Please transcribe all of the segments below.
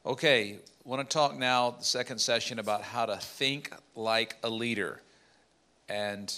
Okay, I want to talk now, the second session, about how to think like a leader. And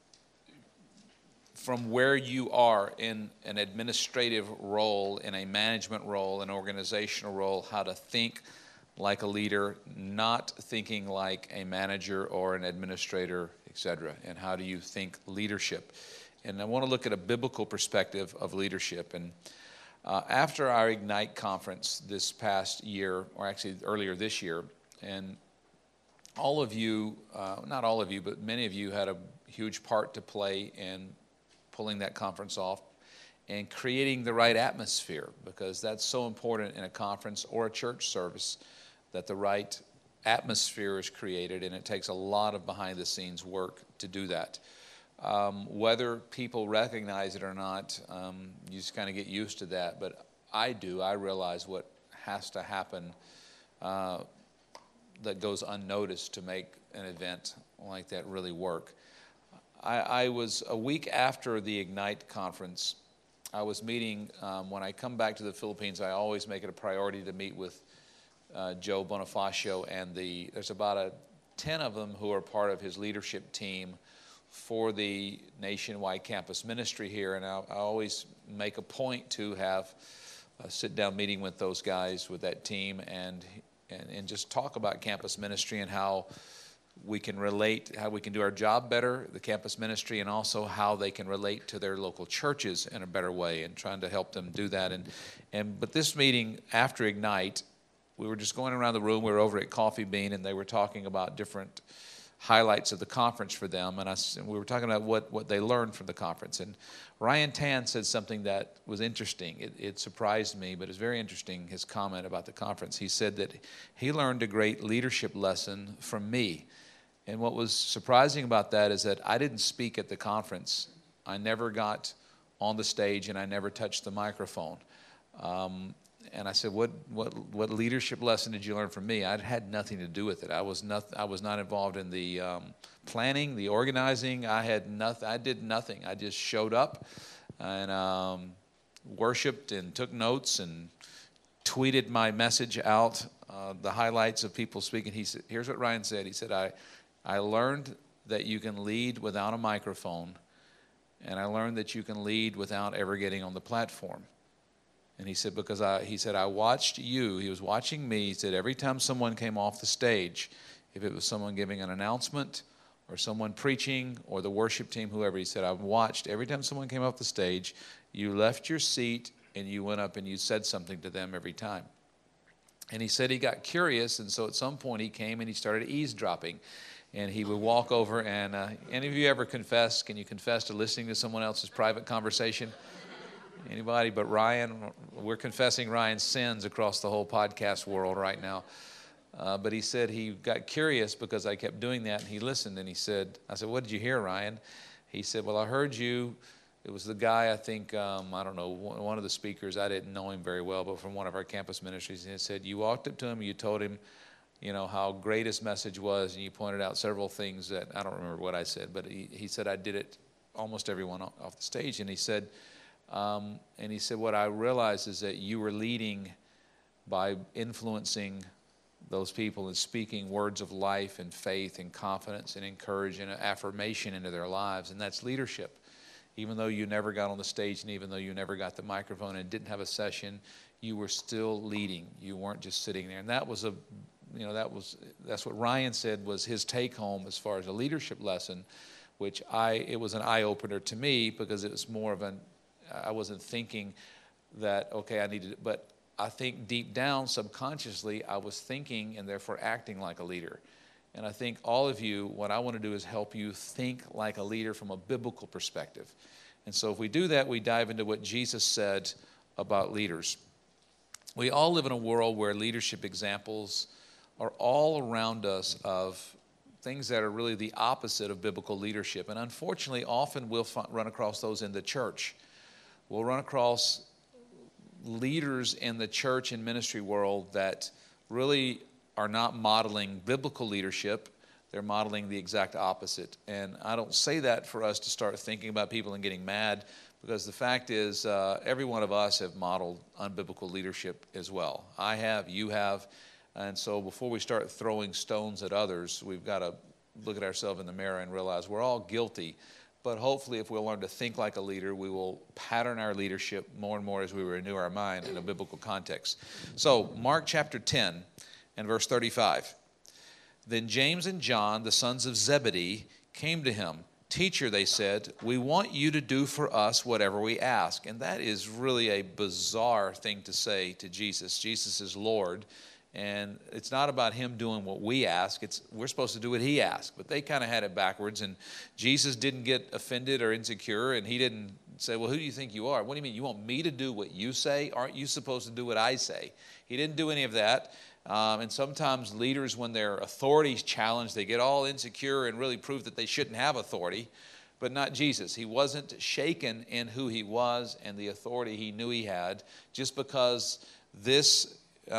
from where you are in an administrative role, in a management role, an organizational role, how to think like a leader, not thinking like a manager or an administrator, etc. And how do you think leadership? And I want to look at a biblical perspective of leadership. And after our Ignite conference this past year, or actually earlier this year, and all of you, not all of you, but many of you had a huge part to play in pulling that conference off and creating the right atmosphere, because that's so important in a conference or a church service, that the right atmosphere is created, and it takes a lot of behind-the-scenes work to do that. Whether people recognize it or not, you just kind of get used to that. But I do. I realize what has to happen that goes unnoticed to make an event like that really work. I was, a week after the Ignite conference, I was meeting, when I come back to the Philippines, I always make it a priority to meet with Joe Bonifacio, and there's about 10 of them who are part of his leadership team for the nationwide campus ministry here, and I always make a point to have a sit-down meeting with those guys, with that team, and just talk about campus ministry and how we can relate, how we can do our job better, the campus ministry, and also how they can relate to their local churches in a better way, and trying to help them do that. But this meeting after Ignite, we were just going around the room. We were over at Coffee Bean, and they were talking about different highlights of the conference for them, and we were talking about what they learned from the conference. And Ryan Tan said something that was interesting. It surprised me, but it's very interesting, his comment about the conference. He said that he learned a great leadership lesson from me. And what was surprising about that is that I didn't speak at the conference. I never got on the stage, and I never touched the microphone. And I said, what leadership lesson did you learn from me? I had nothing to do with it. I was not involved in the planning, the organizing. I did nothing. I just showed up and worshiped and took notes and tweeted my message out, the highlights of people speaking. He said, here's what Ryan said. He said, I learned that you can lead without a microphone, and I learned that you can lead without ever getting on the platform. And he said, because I watched you. He was watching me. He said, every time someone came off the stage, if it was someone giving an announcement or someone preaching or the worship team, whoever, he said, I watched every time someone came off the stage, you left your seat and you went up and you said something to them every time. And he said he got curious, and so at some point he came and he started eavesdropping. And he would walk over and, any of you ever confess? Can you confess to listening to someone else's private conversation? Anybody but Ryan? We're confessing Ryan's sins across the whole podcast world right now. But he said he got curious because I kept doing that, and he listened, and I said, what did you hear, Ryan? He said, well, I heard you. It was the guy, I think, I don't know, one of the speakers. I didn't know him very well, but from one of our campus ministries. And he said, you walked up to him, you told him, how great his message was, and you pointed out several things that, I don't remember what I said, but he said I did it almost everyone off the stage. And he said, what I realized is that you were leading by influencing those people and speaking words of life and faith and confidence and encouragement and affirmation into their lives. And that's leadership. Even though you never got on the stage and even though you never got the microphone and didn't have a session, you were still leading. You weren't just sitting there. And that was that's what Ryan said was his take home as far as a leadership lesson, which it was an eye opener to me, because it was more of I wasn't thinking that, okay, I needed it, but I think deep down, subconsciously, I was thinking and therefore acting like a leader. And I think all of you, what I want to do is help you think like a leader from a biblical perspective. And so if we do that, we dive into what Jesus said about leaders. We all live in a world where leadership examples are all around us of things that are really the opposite of biblical leadership. And unfortunately, often we'll run across those in the church. We'll run across leaders in the church and ministry world that really are not modeling biblical leadership. They're modeling the exact opposite. And I don't say that for us to start thinking about people and getting mad, because the fact is every one of us have modeled unbiblical leadership as well. I have, you have, and so before we start throwing stones at others, we've got to look at ourselves in the mirror and realize we're all guilty. But hopefully if we'll learn to think like a leader, we will pattern our leadership more and more as we renew our mind in a biblical context. So Mark chapter 10 and verse 35. Then James and John, the sons of Zebedee, came to him. Teacher, they said, we want you to do for us whatever we ask. And that is really a bizarre thing to say to Jesus. Jesus is Lord. And it's not about him doing what we ask. We're supposed to do what he asked. But they kind of had it backwards. And Jesus didn't get offended or insecure. And he didn't say, well, who do you think you are? What do you mean? You want me to do what you say? Aren't you supposed to do what I say? He didn't do any of that. And sometimes leaders, when their authority is challenged, they get all insecure and really prove that they shouldn't have authority. But not Jesus. He wasn't shaken in who he was and the authority he knew he had just because this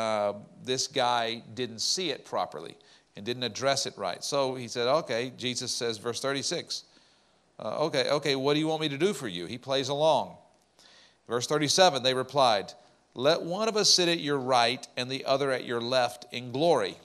guy didn't see it properly and didn't address it right. So he said, okay, Jesus says, verse 36, okay, what do you want me to do for you? He plays along. Verse 37, they replied, let one of us sit at your right and the other at your left in glory.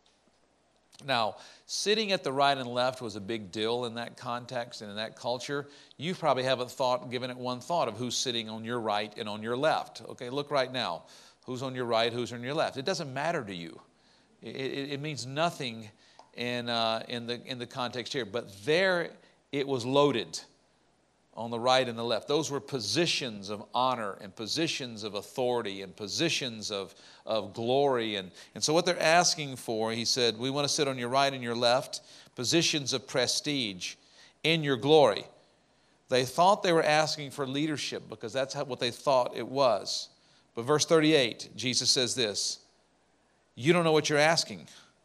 Now, sitting at the right and left was a big deal in that context and in that culture. You probably haven't given it one thought of who's sitting on your right and on your left. Okay, look right now. Who's on your right, who's on your left? It doesn't matter to you. It means nothing in the context here. But there it was loaded on the right and the left. Those were positions of honor and positions of authority and positions of glory. And so what they're asking for, he said, we want to sit on your right and your left, positions of prestige in your glory. They thought they were asking for leadership because that's what they thought it was. But verse 38, Jesus says this, you don't know what you're asking.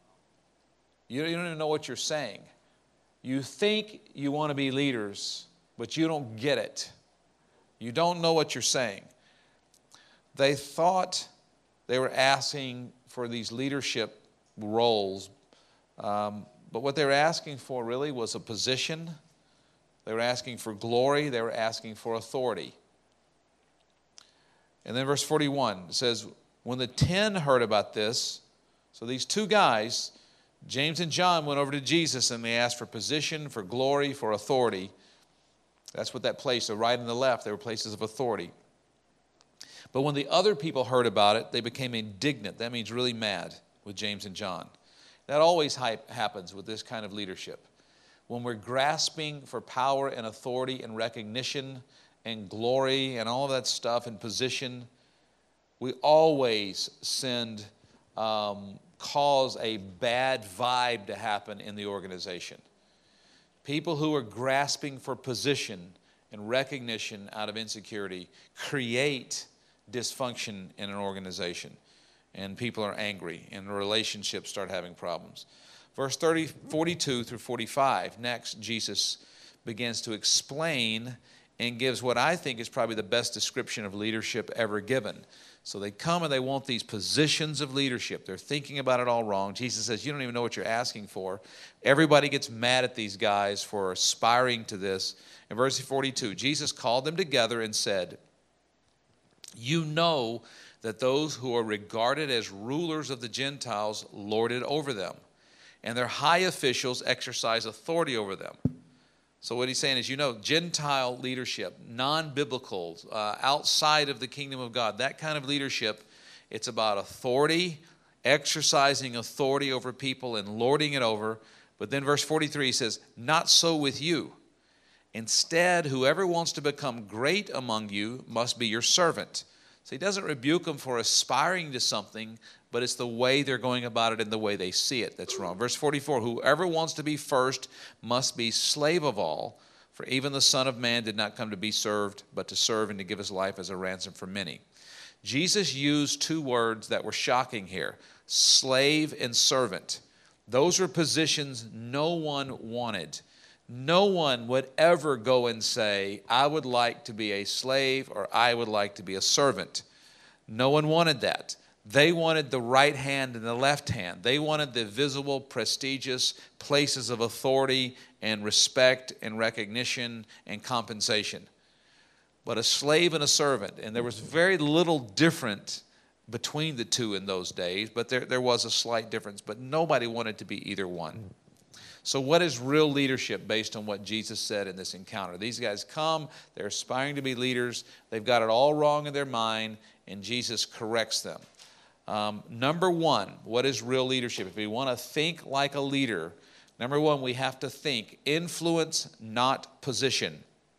You don't even know what you're saying. You think you want to be leaders, but you don't get it. You don't know what you're saying. They thought they were asking for these leadership roles, but what they were asking for really was a position. They were asking for glory. They were asking for authority. And then verse 41 says, when the 10 heard about this, so these two guys, James and John, went over to Jesus and they asked for position, for glory, for authority. That's what that place, the right and the left, they were places of authority. But when the other people heard about it, they became indignant. That means really mad with James and John. That always happens with this kind of leadership. When we're grasping for power and authority and recognition and glory and all of that stuff and position, we always cause a bad vibe to happen in the organization. People who are grasping for position and recognition out of insecurity create dysfunction in an organization. And people are angry and relationships start having problems. Verse 42 through 45, next Jesus begins to explain and gives what I think is probably the best description of leadership ever given. So they come and they want these positions of leadership. They're thinking about it all wrong. Jesus says, you don't even know what you're asking for. Everybody gets mad at these guys for aspiring to this. In verse 42, Jesus called them together and said, you know that those who are regarded as rulers of the Gentiles lord it over them, and their high officials exercise authority over them. So what he's saying is, Gentile leadership, non-biblical, outside of the kingdom of God, that kind of leadership, it's about authority, exercising authority over people and lording it over. But then verse 43 says, not so with you. Instead, whoever wants to become great among you must be your servant. So he doesn't rebuke them for aspiring to something, but it's the way they're going about it and the way they see it that's wrong. Verse 44, whoever wants to be first must be slave of all, for even the Son of Man did not come to be served, but to serve and to give his life as a ransom for many. Jesus used two words that were shocking here, slave and servant. Those are positions no one wanted. No one would ever go and say, I would like to be a slave or I would like to be a servant. No one wanted that. They wanted the right hand and the left hand. They wanted the visible, prestigious places of authority and respect and recognition and compensation. but a slave and a servant. And there was very little different between the two in those days, but there was a slight difference. But nobody wanted to be either one. So what is real leadership based on what Jesus said in this encounter? These guys come, they're aspiring to be leaders, they've got it all wrong in their mind, and Jesus corrects them. Number one, what is real leadership? If we want to think like a leader, number one, we have to think influence, not position.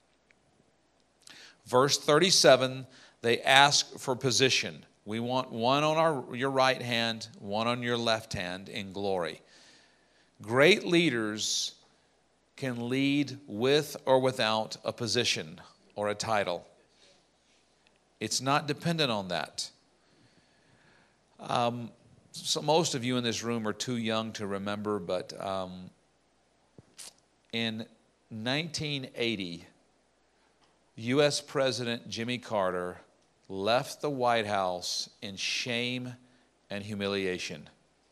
Verse 37, they ask for position. We want one on your right hand, one on your left hand in glory. Great leaders can lead with or without a position or a title. It's not dependent on that. So most of you in this room are too young to remember, but in 1980, U.S. President Jimmy Carter left the White House in shame and humiliation.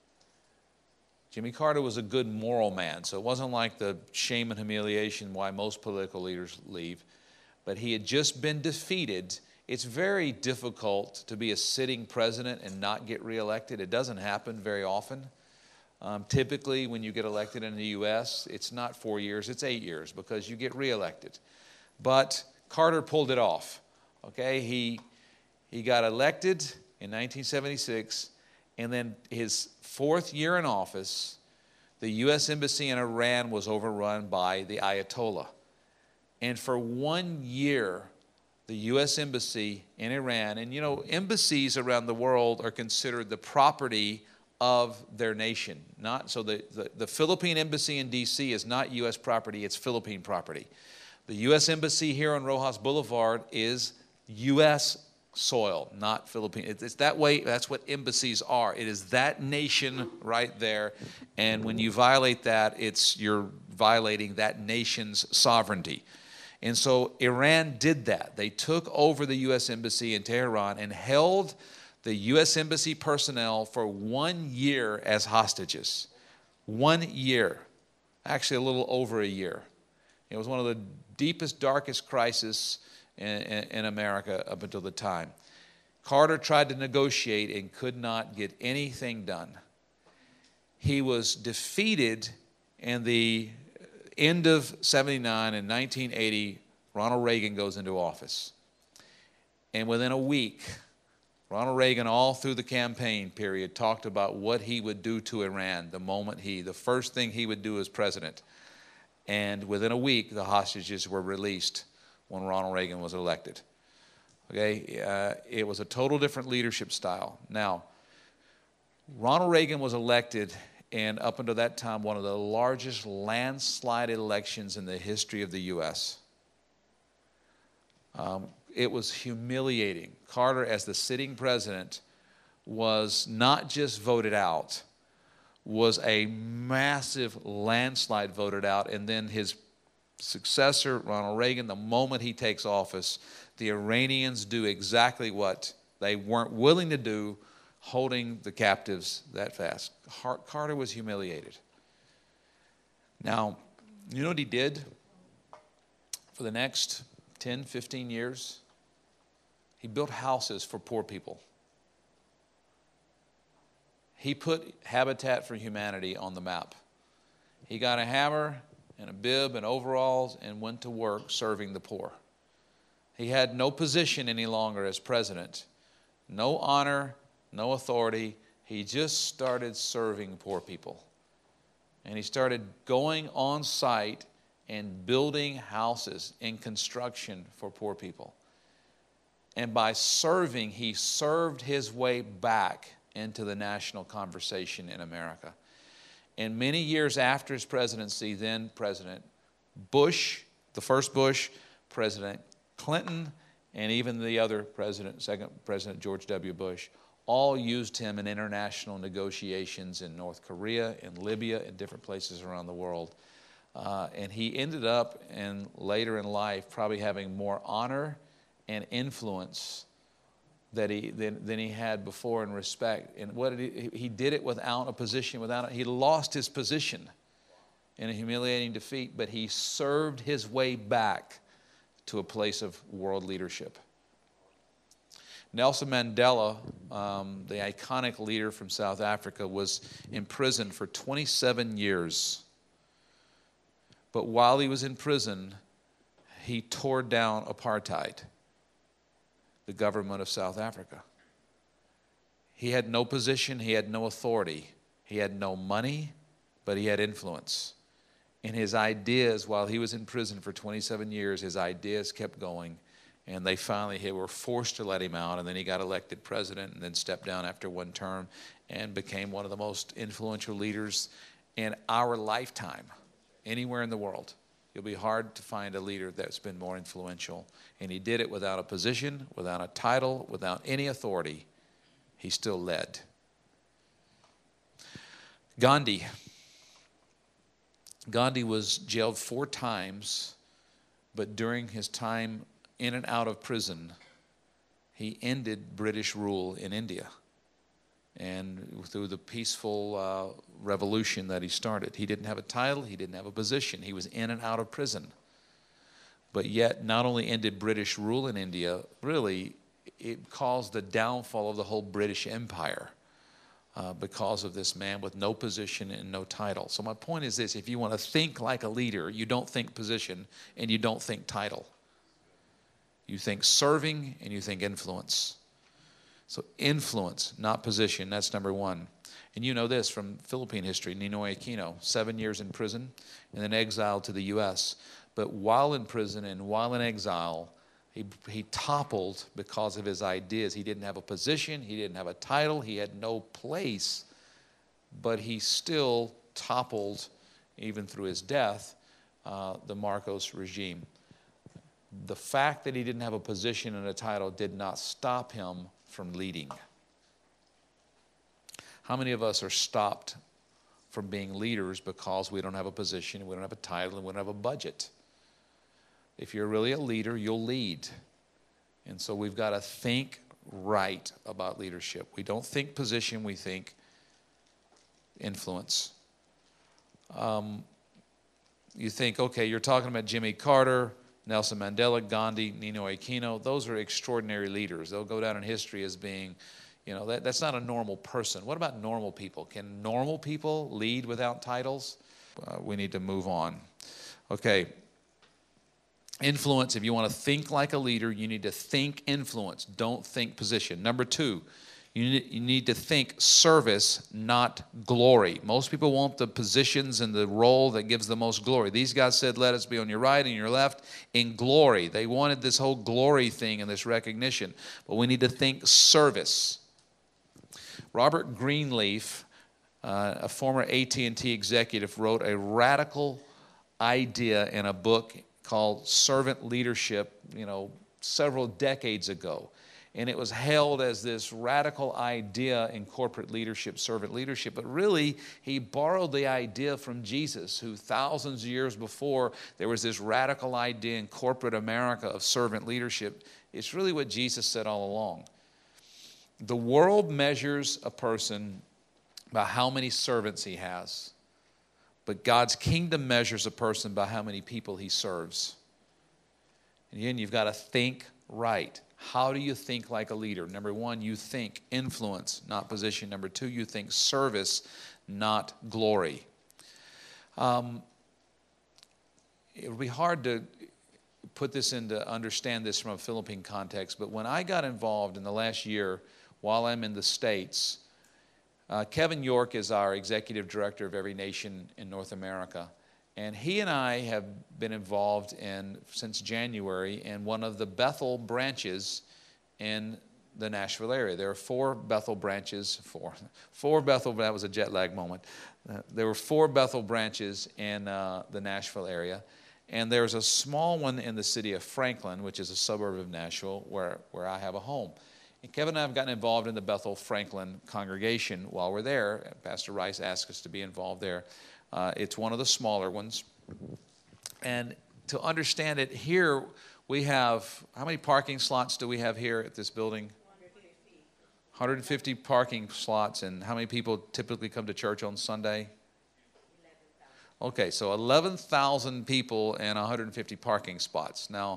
Jimmy Carter was a good moral man, so it wasn't like the shame and humiliation why most political leaders leave. But he had just been defeated. It's very difficult to be a sitting president and not get reelected. It doesn't happen very often. Typically, when you get elected in the U.S., it's not 4 years, it's 8 years because you get reelected. But Carter pulled it off. Okay, he got elected in 1976, and then his fourth year in office, the U.S. Embassy in Iran was overrun by the Ayatollah. And for 1 year, the U.S. Embassy in Iran, and you know, embassies around the world are considered the property of their nation. So the Philippine Embassy in D.C. is not U.S. property, it's Philippine property. The U.S. Embassy here on Rojas Boulevard is U.S. soil, not Philippine. It's that way. That's what embassies are. It is that nation right there. And when you violate that, you're violating that nation's sovereignty. And so Iran did that. They took over the U.S. Embassy in Tehran and held the U.S. Embassy personnel for 1 year as hostages. 1 year. Actually, a little over a year. It was one of the deepest, darkest crises in America up until the time. Carter tried to negotiate and could not get anything done. He was defeated in the end of 79 and 1980. Ronald Reagan goes into office. And within a week, Ronald Reagan, all through the campaign period, talked about what he would do to Iran the first thing he would do as president. And within a week, the hostages were released when Ronald Reagan was elected. Okay, it was a total different leadership style. Now, Ronald Reagan was elected, and up until that time, one of the largest landslide elections in the history of the U.S. It was humiliating. Carter, as the sitting president, was not just voted out, was a massive landslide voted out, and then his successor, Ronald Reagan, the moment he takes office, the Iranians do exactly what they weren't willing to do, holding the captives that fast. Carter was humiliated. Now, you know what he did for the next 10, 15 years? He built houses for poor people. He put Habitat for Humanity on the map. He got a hammer and a bib and overalls and went to work serving the poor. He had no position any longer as president, no honor, no authority. He just started serving poor people. And he started going on site and building houses in construction for poor people. And by serving, he served his way back into the national conversation in America. And many years after his presidency, then President Bush, the first Bush, President Clinton, and even the other president, second President George W. Bush, all used him in international negotiations in North Korea, in Libya, and different places around the world. And he ended up, later in life, probably having more honor and influence than he had before in respect. And he did it without a position, he lost his position in a humiliating defeat, but he served his way back to a place of world leadership. Nelson Mandela, the iconic leader from South Africa, was imprisoned for 27 years. But while he was in prison, he tore down apartheid, the government of South Africa. He had no position, he had no authority, he had no money, but he had influence. And his ideas, while he was in prison for 27 years, his ideas kept going. And they finally were forced to let him out, and then he got elected president and then stepped down after one term and became one of the most influential leaders in our lifetime, anywhere in the world. It'll be hard to find a leader that's been more influential. And he did it without a position, without a title, without any authority. He still led. Gandhi. Gandhi was jailed 4 times, but during his time in and out of prison, he ended British rule in India. And through the peaceful revolution that he started, he didn't have a title, he didn't have a position, he was in and out of prison. But yet, not only ended British rule in India, really, it caused the downfall of the whole British Empire because of this man with no position and no title. So my point is this: if you want to think like a leader, you don't think position and you don't think title. You think serving and you think influence. So influence, not position, that's number one. And you know this from Philippine history, Ninoy Aquino, 7 years in prison and then exiled to the U.S. But while in prison and while in exile, he toppled because of his ideas. He didn't have a position, he didn't have a title, he had no place, but he still toppled, even through his death, the Marcos regime. The fact that he didn't have a position and a title did not stop him from leading. How many of us are stopped from being leaders because we don't have a position, we don't have a title, and we don't have a budget? If you're really a leader, you'll lead. And so we've got to think right about leadership. We don't think position, we think influence. You think, okay, you're talking about Jimmy Carter, Nelson Mandela, Gandhi, Ninoy Aquino. Those are extraordinary leaders. They'll go down in history as being, that's not a normal person. What about normal people? Can normal people lead without titles? We need to move on. Okay. Influence, if you want to think like a leader, you need to think influence. Don't think position. Number 2, you need to think service, not glory. Most people want the positions and the role that gives the most glory. These guys said, let us be on your right and your left in glory. They wanted this whole glory thing and this recognition. But we need to think service. Robert Greenleaf, a former AT&T executive, wrote a radical idea in a book called Servant Leadership, several decades ago. And it was hailed as this radical idea in corporate leadership, servant leadership. But really, he borrowed the idea from Jesus, who thousands of years before, there was this radical idea in corporate America of servant leadership. It's really what Jesus said all along. The world measures a person by how many servants he has. But God's kingdom measures a person by how many people he serves. And again, you've got to think right. How do you think like a leader? Number 1, you think influence, not position. Number 2, you think service, not glory. It would be hard to understand this from a Philippine context, but when I got involved in the last year while I'm in the States, Kevin York is our executive director of Every Nation in North America. And he and I have been involved since January in one of the Bethel branches in the Nashville area. There are 4 Bethel branches, four Bethel, that was a jet lag moment. There were 4 Bethel branches in the Nashville area. And there's a small one in the city of Franklin, which is a suburb of Nashville, where I have a home. And Kevin and I have gotten involved in the Bethel Franklin congregation while we're there. Pastor Rice asked us to be involved there. It's one of the smaller ones. And to understand it, here we have, how many parking slots do we have here at this building? 150 parking slots. And how many people typically come to church on Sunday? Okay, so 11,000 people and 150 parking spots. Now,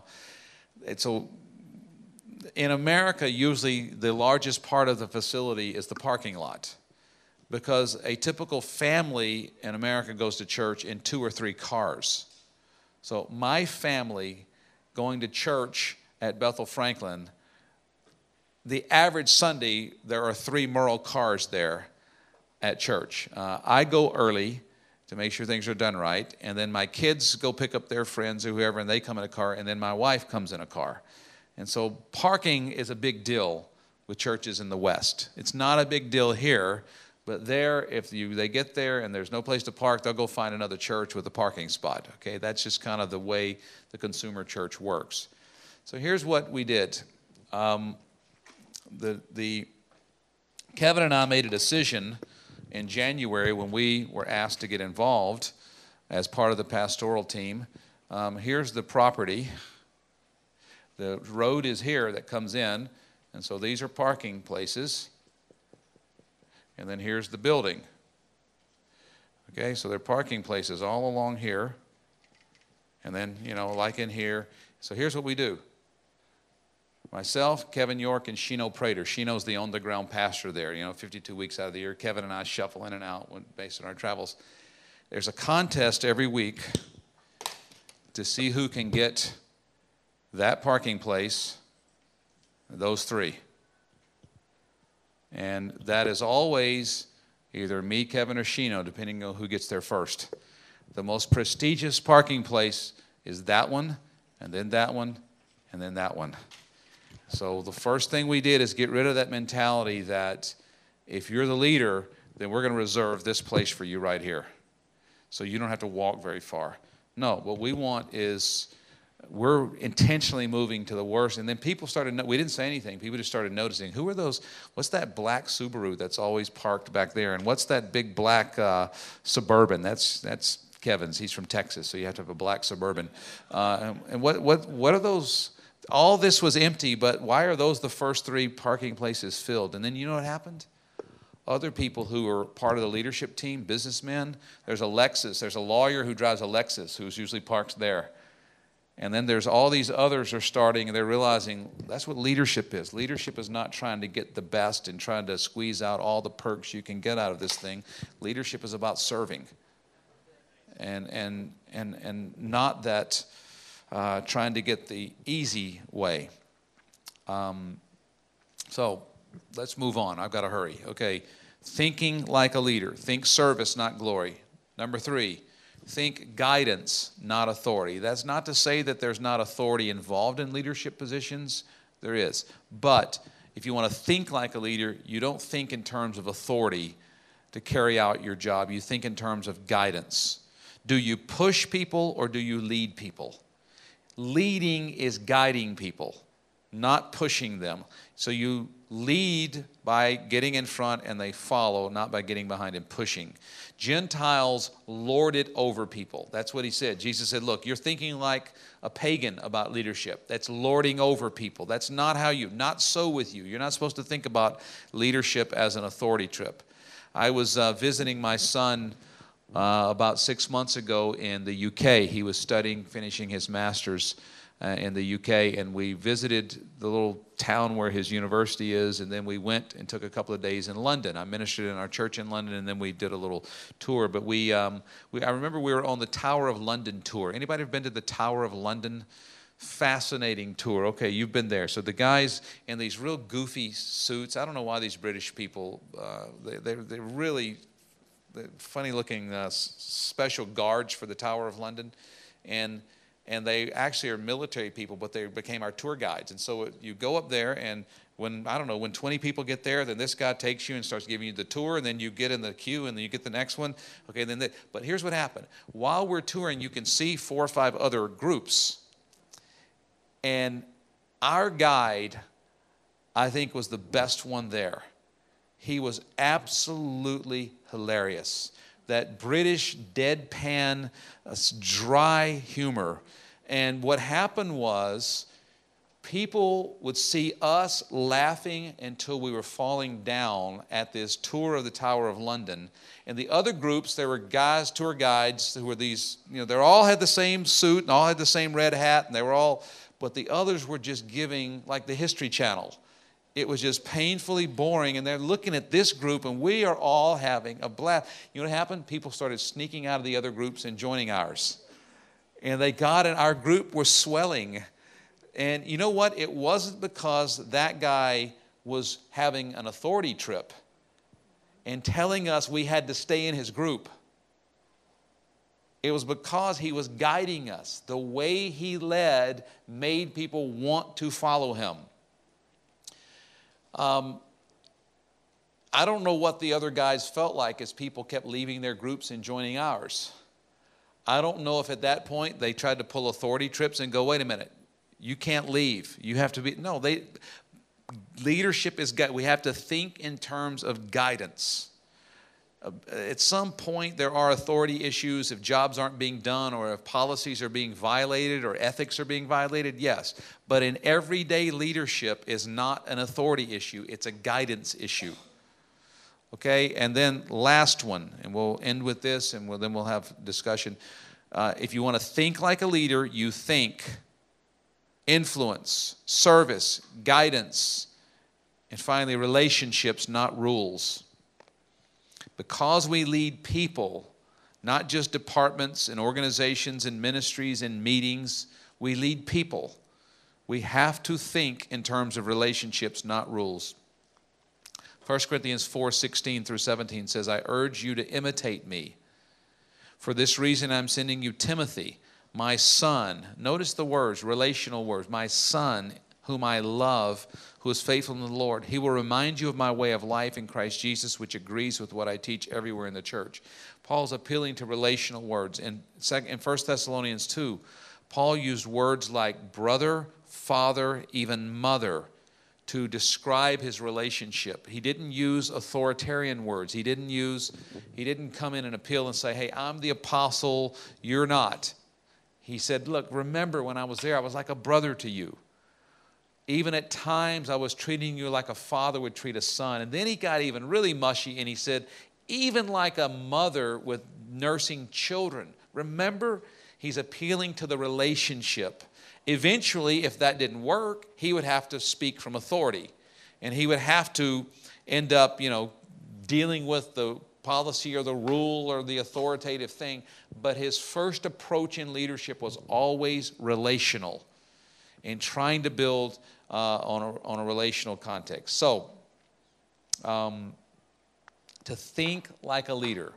in America, usually the largest part of the facility is the parking lot, because a typical family in America goes to church in 2 or 3 cars. So my family going to church at Bethel Franklin, the average Sunday, there are 3 Merle cars there at church. I go early to make sure things are done right, and then my kids go pick up their friends or whoever, and they come in a car, and then my wife comes in a car. And so parking is a big deal with churches in the West. It's not a big deal here, but there, if they get there and there's no place to park, they'll go find another church with a parking spot. Okay, that's just kind of the way the consumer church works. So here's what we did. Kevin and I made a decision in January when we were asked to get involved as part of the pastoral team. Here's the property. The road is here that comes in, and so these are parking places. And then here's the building. Okay, so there are parking places all along here. And then, like in here. So here's what we do. Myself, Kevin York, and Shino Prater. Shino's the on-the-ground pastor there, 52 weeks out of the year. Kevin and I shuffle in and out based on our travels. There's a contest every week to see who can get that parking place, those 3. And that is always either me, Kevin, or Shino, depending on who gets there first. The most prestigious parking place is that one, and then that one, and then that one. So the first thing we did is get rid of that mentality that if you're the leader, then we're going to reserve this place for you right here, so you don't have to walk very far. No, what we want is we're intentionally moving to the worst. And then people started, we didn't say anything. People just started noticing, who are those? What's that black Subaru that's always parked back there? And what's that big black Suburban? That's Kevin's. He's from Texas, so you have to have a black Suburban. And what are those? All this was empty, but why are those the first 3 parking places filled? And then you know what happened? Other people who are part of the leadership team, businessmen, there's a Lexus. There's a lawyer who drives a Lexus who's usually parked there. And then there's all these others are starting, and they're realizing that's what leadership is. Leadership is not trying to get the best and trying to squeeze out all the perks you can get out of this thing. Leadership is about serving, and not that trying to get the easy way. So let's move on. I've got to hurry. Okay, thinking like a leader. Think service, not glory. Number 3. Think guidance, not authority. That's not to say that there's not authority involved in leadership positions. There is. But if you want to think like a leader, you don't think in terms of authority to carry out your job. You think in terms of guidance. Do you push people or do you lead people? Leading is guiding people, not pushing them. So you lead by getting in front and they follow, not by getting behind and pushing. Gentiles lord it over people. That's what he said. Jesus said, look, you're thinking like a pagan about leadership. That's lording over people. That's not not so with you. You're not supposed to think about leadership as an authority trip. I was visiting my son about 6 months ago in the UK. He was finishing his master's in the UK, and we visited the little town where his university is, and then we went and took a couple of days in London. I ministered in our church in London, and then we did a little tour. But I remember we were on the Tower of London tour. Anybody ever been to the Tower of London? Fascinating tour. Okay, you've been there. So the guys in these real goofy suits. I don't know why these British people, they're really funny-looking special guards for the Tower of London, and they actually are military people, but they became our tour guides. And so you go up there, and when 20 people get there, then this guy takes you and starts giving you the tour, and then you get in the queue, and then you get the next one. Okay, but here's what happened. While we're touring, you can see 4 or 5 other groups. And our guide, I think, was the best one there. He was absolutely hilarious. That British deadpan, dry humor. And what happened was people would see us laughing until we were falling down at this tour of the Tower of London. And the other groups, there were guys, tour guides, who were these, they all had the same suit and all had the same red hat, and they were all, but the others were just giving like the History Channel. It was just painfully boring, and they're looking at this group, and we are all having a blast. You know what happened? People started sneaking out of the other groups and joining ours. And they got it, our group was swelling. And you know what? It wasn't because that guy was having an authority trip and telling us we had to stay in his group. It was because he was guiding us. The way he led made people want to follow him. I don't know what the other guys felt like as people kept leaving their groups and joining ours. I don't know if at that point they tried to pull authority trips and go, wait a minute, you can't leave. You have to be, no, leadership is, we have to think in terms of guidance. At some point, there are authority issues if jobs aren't being done or if policies are being violated or ethics are being violated, yes. But in everyday leadership is not an authority issue. It's a guidance issue. Okay, and then last one, and we'll end with this, and then we'll have discussion. If you want to think like a leader, you think influence, service, guidance, and finally relationships, not rules. Because we lead people, not just departments and organizations and ministries and meetings, we lead people. We have to think in terms of relationships, not rules. 1 Corinthians 4:16 through 17 says, I urge you to imitate me. For this reason I'm sending you Timothy, my son. Notice the words, relational words. My son, whom I love, who is faithful in the Lord. He will remind you of my way of life in Christ Jesus, which agrees with what I teach everywhere in the church. Paul's appealing to relational words. In 1 Thessalonians 2, Paul used words like brother, father, even mother to describe his relationship. He didn't use authoritarian words. He didn't come in and appeal and say, hey, I'm the apostle, you're not. He said, look, remember when I was there, I was like a brother to you. Even at times, I was treating you like a father would treat a son. And then he got even really mushy, and he said, even like a mother with nursing children. Remember, he's appealing to the relationship. Eventually, if that didn't work, he would have to speak from authority. And he would have to end up, dealing with the policy or the rule or the authoritative thing. But his first approach in leadership was always relational and trying to build on a relational context. So, to think like a leader,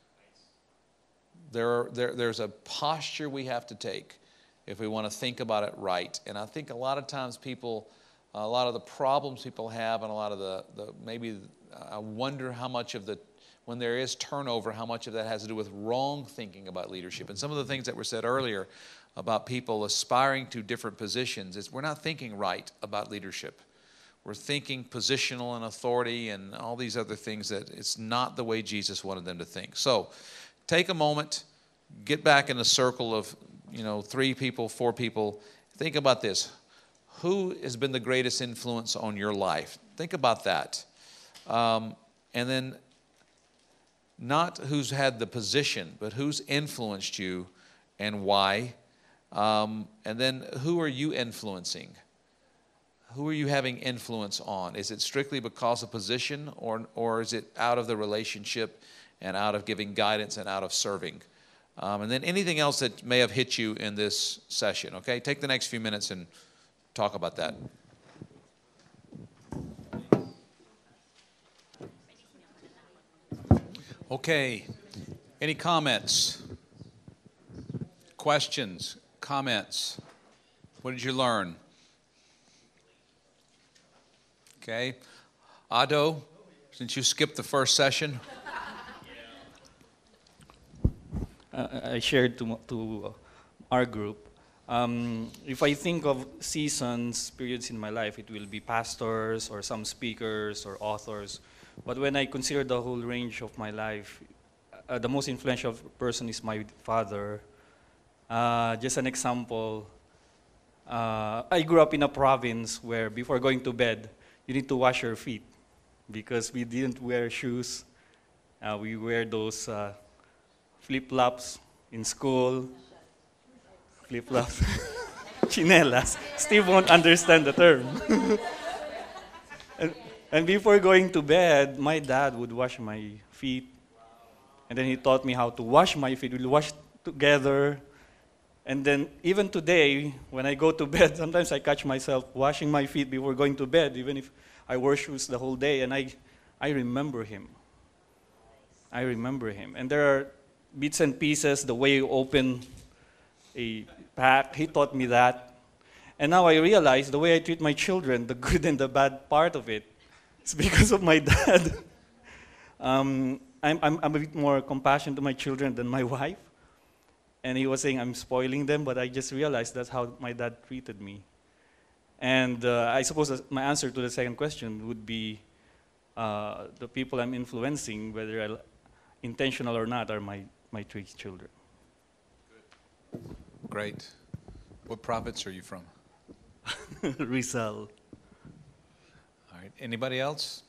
there's a posture we have to take if we want to think about it right. And I think a lot of times a lot of the problems people have, and a lot of I wonder how much of when there is turnover, how much of that has to do with wrong thinking about leadership. And some of the things that were said earlier about people aspiring to different positions is we're not thinking right about leadership. We're thinking positional and authority and all these other things that it's not the way Jesus wanted them to think. So take a moment, get back in a circle of 3 people, 4 people. Think about this. Who has been the greatest influence on your life? Think about that. And then not who's had the position, but who's influenced you and why. And then who are you influencing? Who are you having influence on? Is it strictly because of position, or is it out of the relationship and out of giving guidance and out of serving? And then anything else that may have hit you in this session, okay? Take the next few minutes and talk about that. Okay, any comments? Questions? Comments? What did you learn? Okay. Ado, since you skipped the first session. I shared to our group. If I think of seasons, periods in my life, it will be pastors or some speakers or authors. But when I consider the whole range of my life, the most influential person is my father. Just an example, I grew up in a province where before going to bed, you need to wash your feet because we didn't wear shoes. We wear those flip-flops in school, flip-flops, chinelas. Steve won't understand the term. And before going to bed, my dad would wash my feet. And then he taught me how to wash my feet. We'll wash together. And then even today, when I go to bed, sometimes I catch myself washing my feet before going to bed, even if I wore shoes the whole day. And I remember him. I remember him. And there are bits and pieces, the way you open a pack, he taught me that. And now I realize the way I treat my children, the good and the bad part of it, it's because of my dad. I'm a bit more compassionate to my children than my wife. And he was saying I'm spoiling them, but I just realized that's how my dad treated me. And I suppose my answer to the second question would be the people I'm influencing, whether intentional or not, are my three children. Great. What province are you from? Rizal. All right. Anybody else?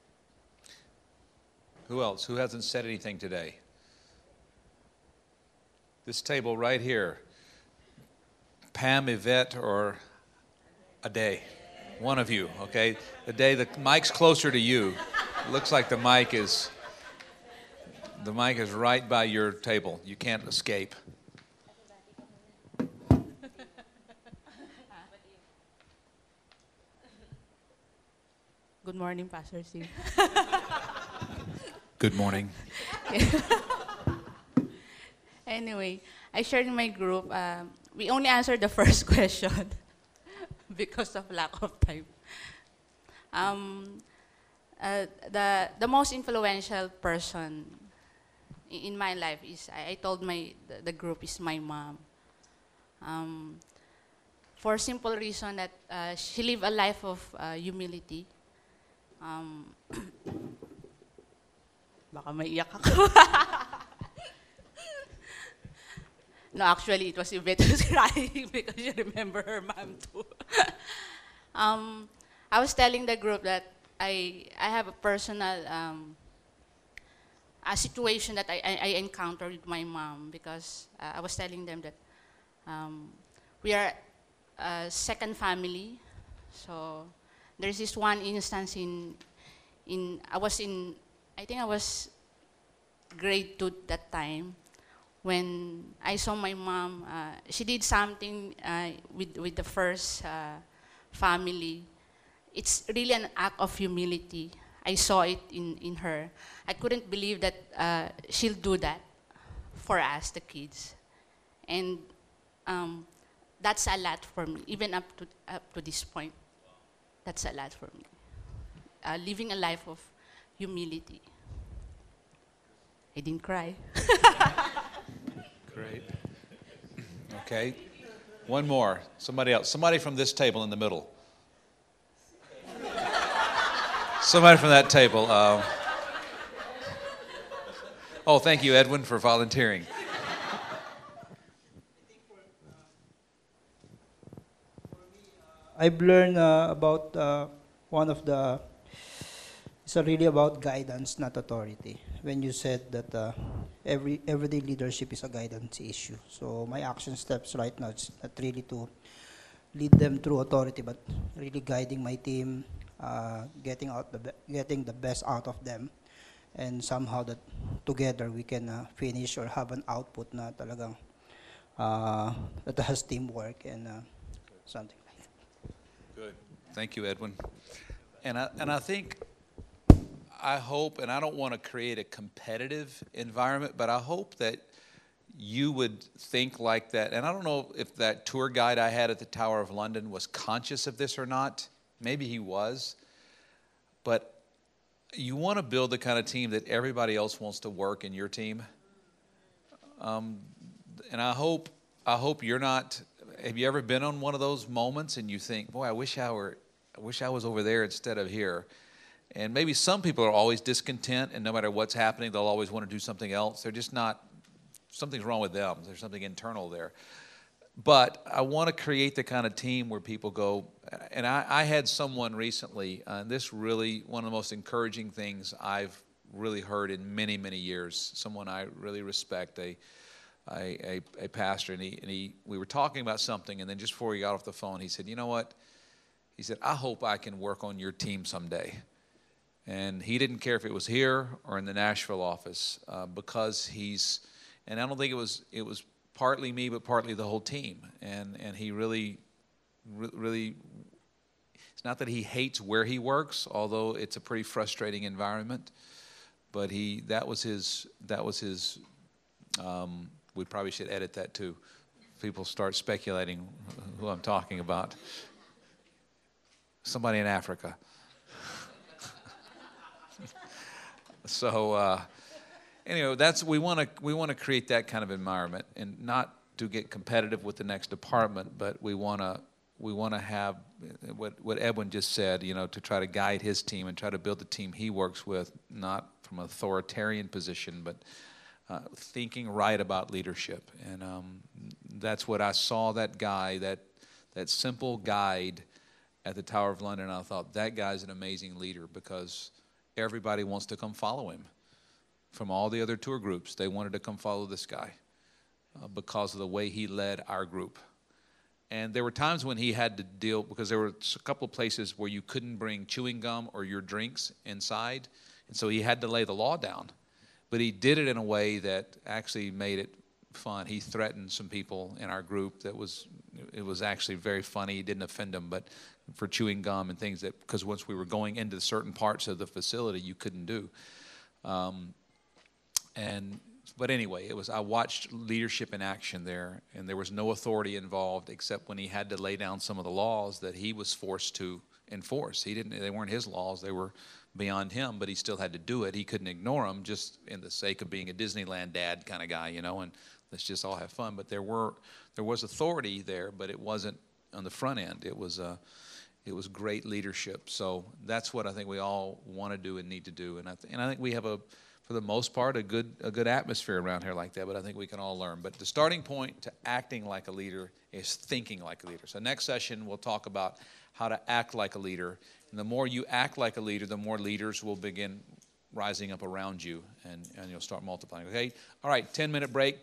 Who else? Who hasn't said anything today? This table right here. Pam, Yvette, or Ade? One of you, okay? Ade, the mic's closer to you. It looks like the mic is right by your table. You can't escape. Good morning, Pastor Steve. Good morning. Anyway, I shared in my group, we only answered the first question because of lack of time. The most influential person in my life is, I told the group, is my mom. For a simple reason that she lived a life of humility. Baka maiyak ako. No, actually, it was Yvette who's crying because she remember her mom too. I was telling the group that I have a personal a situation that I encountered with my mom because I was telling them that we are a second family. So there's this one instance I think I was grade 2 that time, when I saw my mom, she did something with the first family. It's really an act of humility. I saw it in her. I couldn't believe that she'll do that for us, the kids. And that's a lot for me, even up to this point. That's a lot for me. Living a life of humility. I didn't cry. Great. Okay. One more. Somebody else. Somebody from this table in the middle. Somebody from that table. Oh, thank you, Edwin, for volunteering. I've learned about one of the, it's really about guidance, not authority. When you said that everyday leadership is a guidance issue. So my action steps right now is not really to lead them through authority, but really guiding my team, getting the best out of them, and somehow that together we can finish or have an output na talagang that has teamwork and something like that. Good. Thank you, Edwin. And I think, I hope, and I don't want to create a competitive environment, but I hope that you would think like that. And I don't know if that tour guide I had at the Tower of London was conscious of this or not. Maybe he was. But you want to build the kind of team that everybody else wants to work in your team. And I hope you're not. Have you ever been on one of those moments and you think, boy, I wish I was over there instead of here? And maybe some people are always discontent, and no matter what's happening, they'll always want to do something else. They're just not, something's wrong with them. There's something internal there. But I want to create the kind of team where people go, and I had someone recently, and this really, one of the most encouraging things I've really heard in many, many years, someone I really respect, a pastor, and we were talking about something, and then just before he got off the phone, he said, you know what? He said, I hope I can work on your team someday. And he didn't care if it was here or in the Nashville office, because and I don't think it was partly me, but partly the whole team. And he really, it's not that he hates where he works, although it's a pretty frustrating environment, but that was his, we probably should edit that too. People start speculating who I'm talking about. Somebody in Africa. So anyway, we want to create that kind of environment, and not to get competitive with the next department, but we want to have what Edwin just said, to try to guide his team and try to build the team he works with, not from an authoritarian position, but thinking right about leadership. And that's what I saw, that guy, that simple guide at the Tower of London. I thought, that guy's an amazing leader, because everybody wants to come follow him. From all the other tour groups, they wanted to come follow this guy because of the way he led our group. And there were times when he had to deal, because there were a couple of places where you couldn't bring chewing gum or your drinks inside, and so he had to lay the law down. But he did it in a way that actually made it fun. He threatened some people in our group. It was actually very funny. He didn't offend them, but for chewing gum and things because once we were going into certain parts of the facility, you couldn't do. But anyway, I watched leadership in action there, and there was no authority involved except when he had to lay down some of the laws that he was forced to enforce. They weren't his laws; they were beyond him, but he still had to do it. He couldn't ignore them just in the sake of being a Disneyland dad kind of guy, and let's just all have fun. But there was authority there, but it wasn't on the front end. It was great leadership. So that's what I think we all want to do and need to do. And I think we have for the most part, a good atmosphere around here like that, but I think we can all learn. But the starting point to acting like a leader is thinking like a leader. So next session, we'll talk about how to act like a leader. And the more you act like a leader, the more leaders will begin rising up around you, and you'll start multiplying. Okay? All right, 10-minute break.